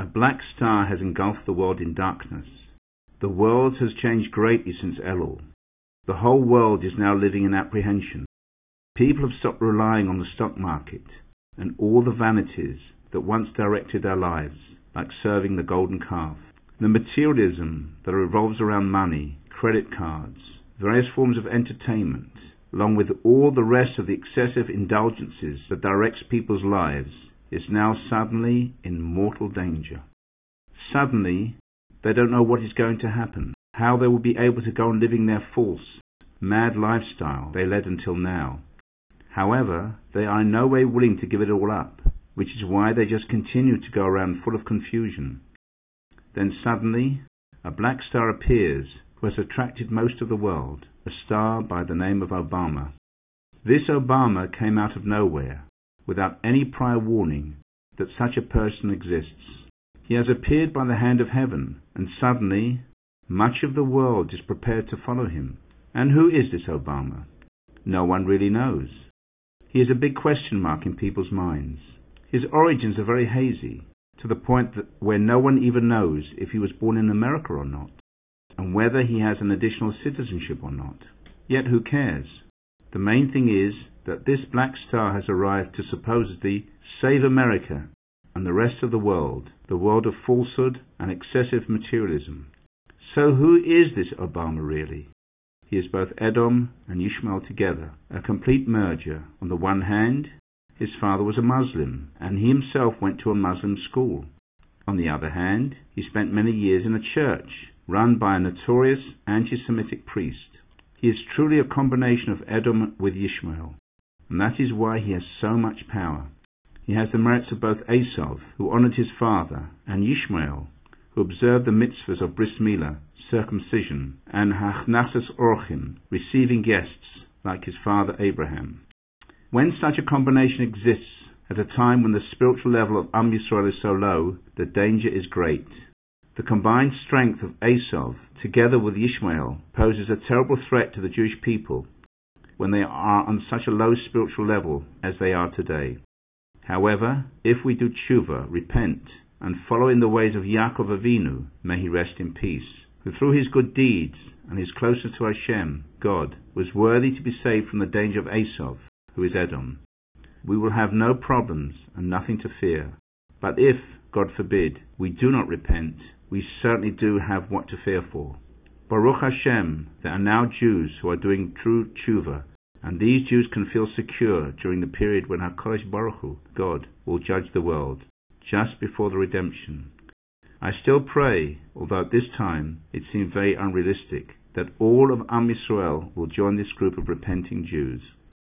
A black star has engulfed the world in darkness. The world has changed greatly since Elul. The whole world is now living in apprehension. People have stopped relying on the stock market and all the vanities that once directed their lives, like serving the golden calf. The materialism that revolves around money, credit cards, various forms of entertainment, along with all the rest of the excessive indulgences that directs people's lives, is now suddenly in mortal danger. Suddenly, they don't know what is going to happen, how they will be able to go on living their false, mad lifestyle they led until now. However, they are in no way willing to give it all up, which is why they just continue to go around full of confusion. Then suddenly, a black star appears who has attracted most of the world, a star by the name of Obama. This Obama came out of nowhere, without any prior warning that such a person exists. He has appeared by the hand of heaven, and suddenly, much of the world is prepared to follow him. And who is this Obama? No one really knows. He is a big question mark in people's minds. His origins are very hazy, to the point that where no one even knows if he was born in America or not, and whether he has an additional citizenship or not. Yet who cares? The main thing is that this black star has arrived to supposedly save America and the rest of the world of falsehood and excessive materialism. So who is this Obama really? He is both Edom and Ishmael together, a complete merger. On the one hand, his father was a Muslim, and he himself went to a Muslim school. On the other hand, he spent many years in a church run by a notorious anti-Semitic priest. He is truly a combination of Edom with Ishmael, and that is why he has so much power. He has the merits of both Esav, who honored his father, and Ishmael, who observed the mitzvahs of bris milah, circumcision, and hachnasas orchim, receiving guests, like his father Abraham. When such a combination exists at a time when the spiritual level of Am Yisrael is so low, the danger is great. The combined strength of Esav, together with Ishmael, poses a terrible threat to the Jewish people when they are on such a low spiritual level as they are today. However, if we do tshuva, repent, and follow in the ways of Yaakov Avinu, may he rest in peace, who through his good deeds and his closeness to Hashem, God, was worthy to be saved from the danger of Esav, who is Edom, we will have no problems and nothing to fear. But if, God forbid, we do not repent, we certainly do have what to fear for. Baruch Hashem, there are now Jews who are doing true tshuva, and these Jews can feel secure during the period when HaKadosh Baruch Hu, God, will judge the world, just before the redemption. I still pray, although at this time it seems very unrealistic, that all of Am Yisrael will join this group of repenting Jews.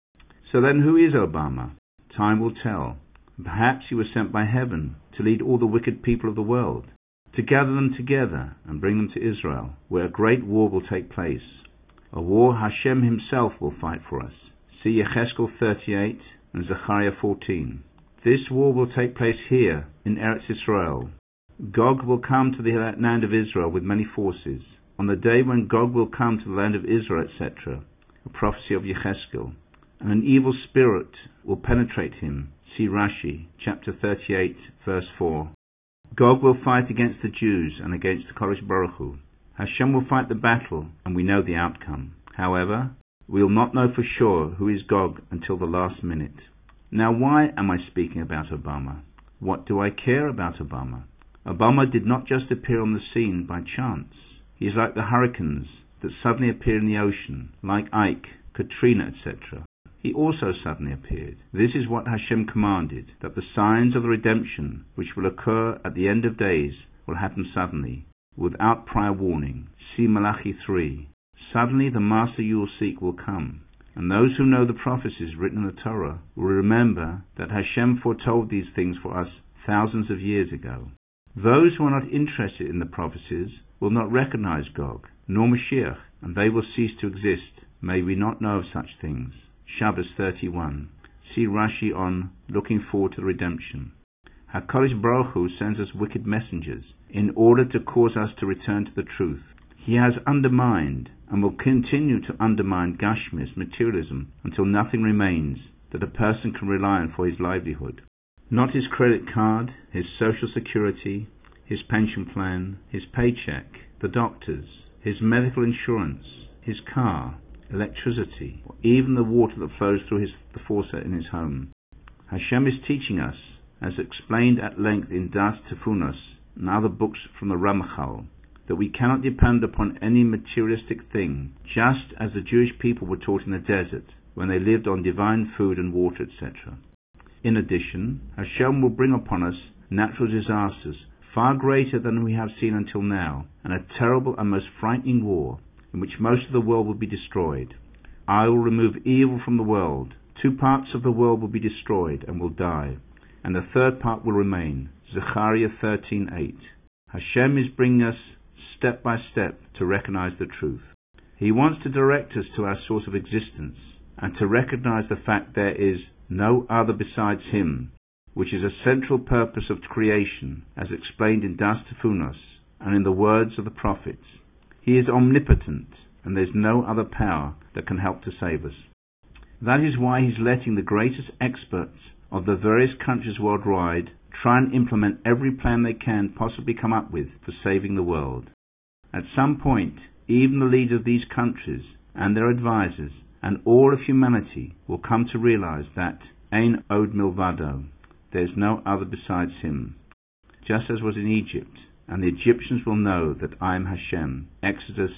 So then who is Obama? Time will tell. Perhaps he was sent by heaven to lead all the wicked people of the world, to gather them together and bring them to Israel, where a great war will take place. A war Hashem himself will fight for us. See Yechezkel 38 and Zechariah 14. This war will take place here in Eretz Yisrael. Gog will come to the land of Israel with many forces. On the day when Gog will come to the land of Israel, etc., a prophecy of Yechezkel, and an evil spirit will penetrate him. See Rashi, chapter 38, verse 4. Gog will fight against the Jews and against the Kodesh Baruch Hu. Hashem will fight the battle, and we know the outcome. However, we will not know for sure who is Gog until the last minute. Now, why am I speaking about Obama? What do I care about Obama? Obama did not just appear on the scene by chance. He is like the hurricanes that suddenly appear in the ocean, like Ike, Katrina, etc. He also suddenly appeared. This is what Hashem commanded, that the signs of the redemption, which will occur at the end of days, will happen suddenly, without prior warning. See Malachi 3. Suddenly the master you will seek will come, and those who know the prophecies written in the Torah will remember that Hashem foretold these things for us thousands of years ago. Those who are not interested in the prophecies will not recognize Gog, nor Mashiach, and they will cease to exist. May we not know of such things. Shabbos 31. See Rashi on Looking Forward to the Redemption. HaKadosh Baruch Hu sends us wicked messengers in order to cause us to return to the truth. He has undermined and will continue to undermine Gashmis, materialism, until nothing remains that a person can rely on for his livelihood. Not his credit card, his social security, his pension plan, his paycheck, the doctors, his medical insurance, his car, electricity, or even the water that flows through the faucet in his home. Hashem is teaching us, as explained at length in Das Tifunos and other books from the Ramchal, that we cannot depend upon any materialistic thing, just as the Jewish people were taught in the desert when they lived on divine food and water, etc. In addition, Hashem will bring upon us natural disasters far greater than we have seen until now, and a terrible and most frightening war, in which most of the world will be destroyed. I will remove evil from the world. 2 parts of the world will be destroyed and will die, and the 3rd part will remain. Zechariah 13:8. Hashem is bringing us step by step to recognize the truth. He wants to direct us to our source of existence, and to recognize the fact there is no other besides Him, which is a central purpose of creation, as explained in Das Tifunos and in the words of the prophets. He is omnipotent, and there is no other power that can help to save us. That is why He's letting the greatest experts of the various countries worldwide try and implement every plan they can possibly come up with for saving the world. At some point, even the leaders of these countries and their advisors and all of humanity will come to realize that Ein Od Milvado, there is no other besides Him, just as was in Egypt, and the Egyptians will know that I am Hashem, Exodus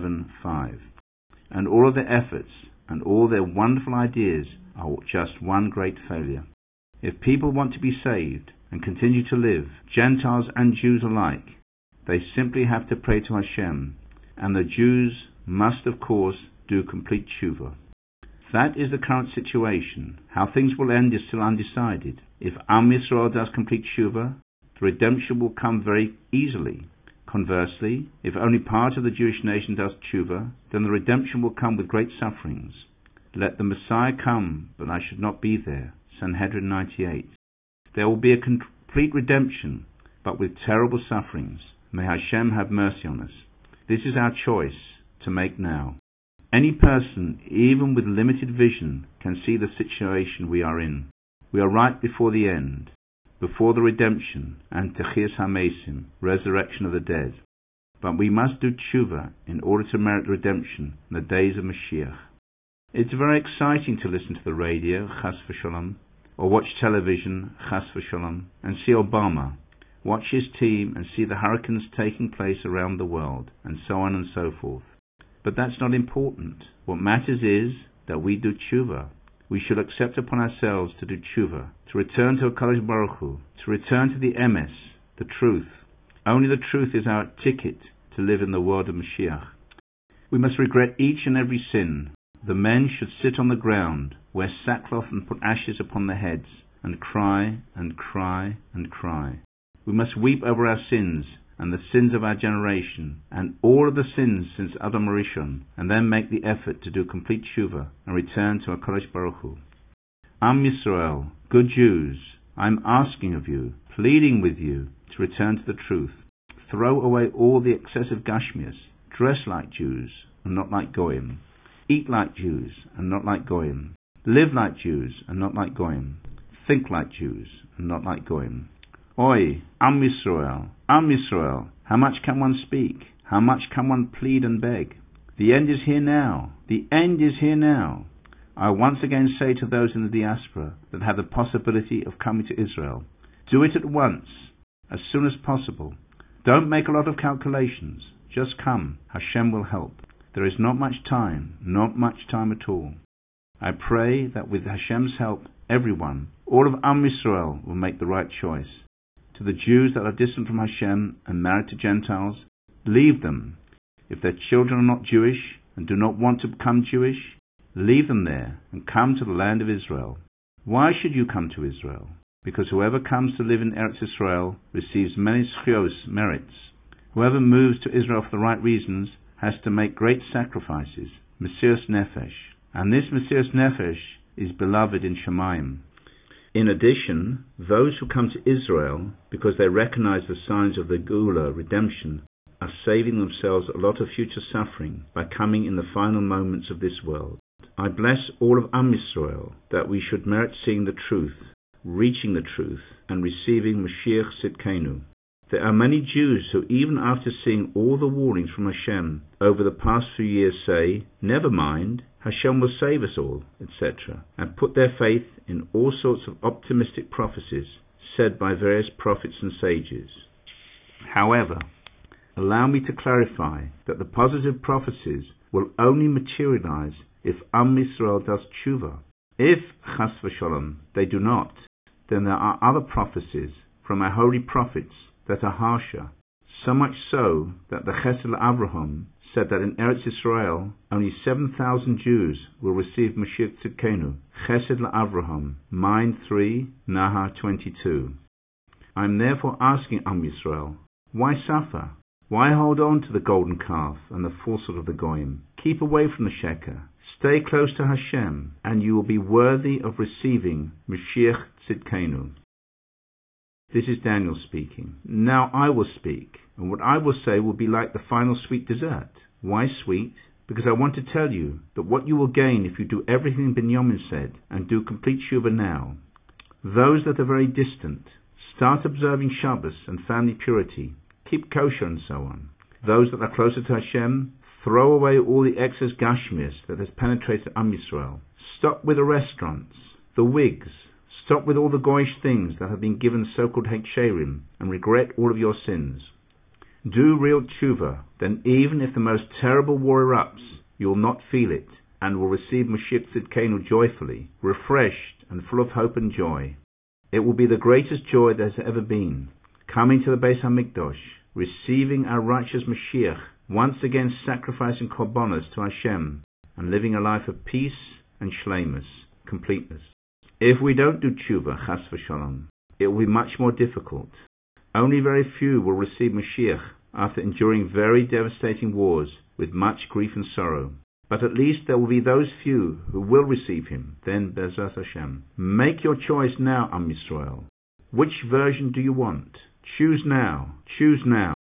7:5. And all of their efforts and all their wonderful ideas are just one great failure. If people want to be saved and continue to live, Gentiles and Jews alike, they simply have to pray to Hashem, and the Jews must, of course, do complete tshuva. That is the current situation. How things will end is still undecided. If Am Yisrael does complete tshuva, the redemption will come very easily. Conversely, if only part of the Jewish nation does tshuva, then the redemption will come with great sufferings. Let the Messiah come, but I should not be there. Sanhedrin 98. There will be a complete redemption, but with terrible sufferings. May Hashem have mercy on us. This is our choice to make now. Any person, even with limited vision, can see the situation we are in. We are right before the end, before the redemption and Techiyas HaMesim, resurrection of the dead. But we must do tshuva in order to merit redemption in the days of Mashiach. It's very exciting to listen to the radio, Chas v'Shalom, or watch television, Chas v'Shalom, and see Obama, watch his team and see the hurricanes taking place around the world, and so on and so forth. But that's not important. What matters is that we do tshuva. We should accept upon ourselves to do tshuva, to return to HaKadosh Baruch Hu, to return to the emes, the truth. Only the truth is our ticket to live in the world of Mashiach. We must regret each and every sin. The men should sit on the ground, wear sackcloth and put ashes upon their heads, and cry and cry and cry. We must weep over our sins and the sins of our generation, and all of the sins since Adam Rishon, and then make the effort to do complete tshuva and return to HaKadosh Baruch Hu. Am Yisrael, good Jews, I am asking of you, pleading with you, to return to the truth. Throw away all the excessive gashmias. Dress like Jews and not like Goyim. Eat like Jews and not like Goyim. Live like Jews and not like Goyim. Think like Jews and not like Goyim. Oi, Am Yisrael, how much can one speak? How much can one plead and beg? The end is here now. The end is here now. I once again say to those in the diaspora that have the possibility of coming to Israel, do it at once, as soon as possible. Don't make a lot of calculations. Just come. Hashem will help. There is not much time at all. I pray that with Hashem's help, everyone, all of Am Yisrael, will make the right choice. To the Jews that are distant from Hashem and married to Gentiles, leave them. If their children are not Jewish and do not want to become Jewish, leave them there and come to the land of Israel. Why should you come to Israel? Because whoever comes to live in Eretz Israel receives many zchios, merits. Whoever moves to Israel for the right reasons has to make great sacrifices, Mesiras Nefesh. And this Mesiras Nefesh is beloved in Shemayim. In addition, those who come to Israel because they recognize the signs of the Geula, redemption, are saving themselves a lot of future suffering by coming in the final moments of this world. I bless all of Am Yisrael that we should merit seeing the truth, reaching the truth, and receiving Mashiach Sidkenu. There are many Jews who, even after seeing all the warnings from Hashem over the past few years, say, never mind, Hashem will save us all, etc., and put their faith in all sorts of optimistic prophecies said by various prophets and sages. However, allow me to clarify that the positive prophecies will only materialize if Yisrael does tshuva. If, chas v'sholom, they do not, then there are other prophecies from our holy prophets that are harsher, so much so that the Chesed Avraham said that in Eretz Yisrael only 7,000 Jews will receive Mashiach Tzidkenu. Chesed Avraham, Mind 3, Nahar 22. I am therefore asking Yisrael, why suffer? Why hold on to the golden calf and the falsehood of the Goyim? Keep away from the Sheker. Stay close to Hashem, and you will be worthy of receiving Mashiach Tzidkenu. This is Daniel speaking. Now I will speak, and what I will say will be like the final sweet dessert. Why sweet? Because I want to tell you that what you will gain if you do everything Binyamin said and do complete Shuvah now. Those that are very distant, start observing Shabbos and family purity, keep kosher and so on. Those that are closer to Hashem, throw away all the excess gashmias that has penetrated Yisrael. Stop with the restaurants, the wigs. Stop with all the goyish things that have been given so-called Heksherim, and regret all of your sins. Do real tshuva, then even if the most terrible war erupts, you will not feel it, and will receive Mashiach Tzidkenu joyfully, refreshed and full of hope and joy. It will be the greatest joy there has ever been, coming to the Beis HaMikdash, receiving our righteous Mashiach, once again sacrificing korbanos to Hashem, and living a life of peace and shleimus, completeness. If we don't do tshuva, chas v'shalom, it will be much more difficult. Only very few will receive Mashiach after enduring very devastating wars with much grief and sorrow. But at least there will be those few who will receive him, then Be'ezras Hashem. Make your choice now, Yisrael. Which version do you want? Choose now. Choose now.